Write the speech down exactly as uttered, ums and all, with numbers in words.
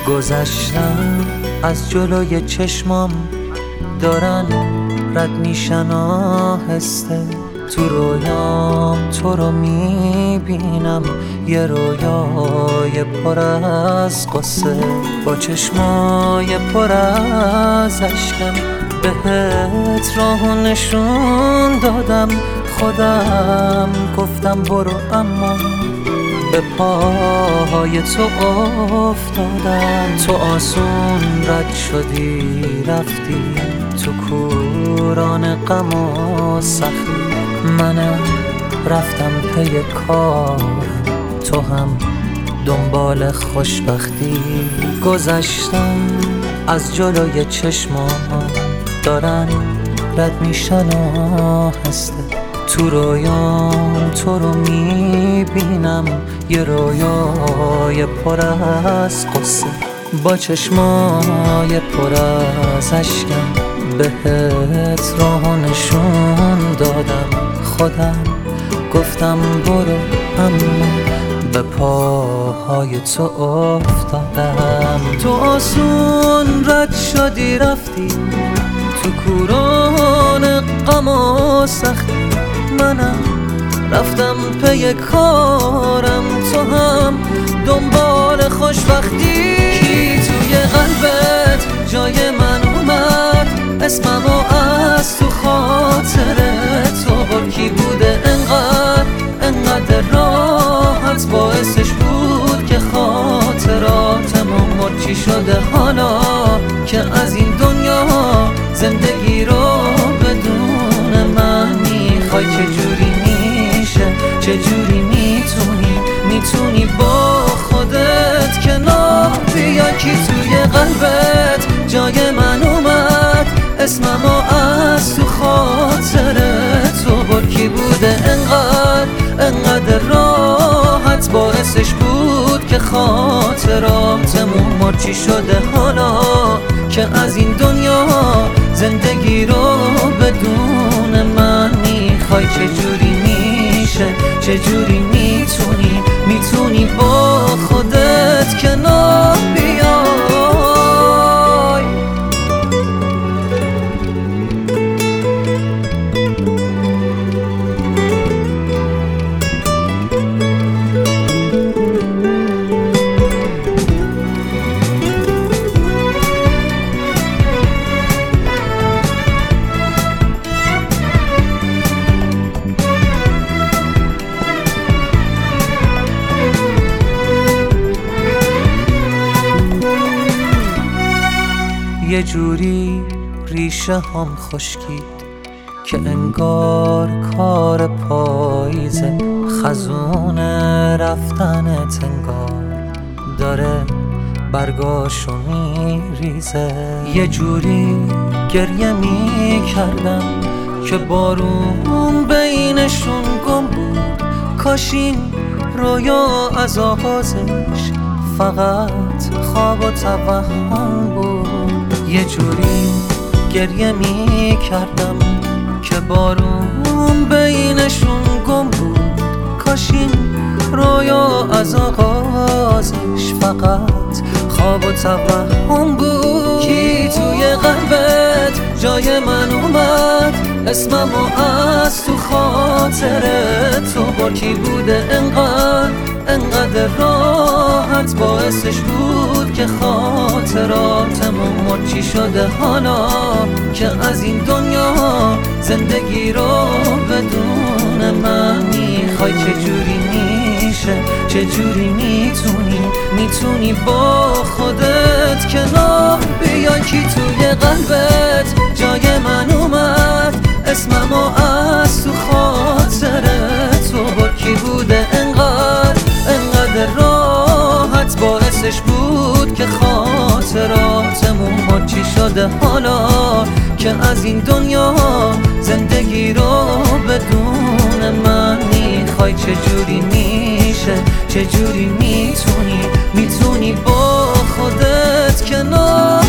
گذشتم از جلوی چشمام دارن رد میشن آهسته، تو رویام تو رو میبینم، یه رویای پر از قصه، با چشمای پر از اشکم بهت راهو نشون دادم، خودم گفتم برو اما به پاهای تو افتادم. تو آسون رد شدی رفتی تو کوران غم و سختی، منم رفتم پی کارم، تو هم دنبال خوشبختی. گذشتم از جلوی چشمام دارن رد میشن آهسته، تو رویام تو رو میبینم، یه رویای پر از قصه، با چشمای پر از اشکم بهت راهو نشون دادم، خودم گفتم برو اما به پاهای تو افتادم. تو آسون رد شدی رفتی تو کوران غم و سختی، منم رفتم پی کارم، تو هم دنبال خوشبختی. کی توی قلبت جای من اومد، اسممو از تو خاطر تو بر، کی بوده انقدر انقدر راحت باعثش بود که خاطراتمون مر. چی شده حالا که از این دنیا زندگی رو بدون من میخوای؟ چجوری میشه چجوری میتونی میتونی با خودت کنار بیای؟ کی توی قلبت جای من اومد، اسممو از تو خاطر تو بر، کی بوده انقدر انقدر راحت باعثش بود که خاطراتمون مر. چی شده حالا که از این دنیا زندگی رو بدون من میخوای؟ چجوری میشه چجوری میتونی میتونی با خودت کنار بیای؟ یه جوری ریشه هم خشکید که انگار کار پاییزه، خزون رفتنت انگار داره برگاشو میریزه. یه جوری گریه میکردم که بارون بینشون گم بود، کاش این رویا از آغازش فقط خواب و توهم بود. یه جوری گریه می کردم که بارون بینشون گم بود، کاش این رویا از آغازش فقط خواب و توهم بود. کی توی قلبت جای من اومد، اسممو از تو خاطر تو بر، کی بوده انقدر انقدر راحت باعثش بود که خاطراتمون مر. چی شده حالا که از این دنیا زندگی رو بدون من میخوای؟ چجوری میشه چجوری میتونی میتونی با خودت کنار بیای؟ کی توی قلبت جای من اومد، اسممو از تو خاطر تو بر، کی بوده انقدر انقدر راحت باعثش بود که خاطراتمون مر. چی شده حالا که از این دنیا زندگی رو بدون من میخوای؟ چجوری میشه چجوری میتونی میتونی با خودت کنار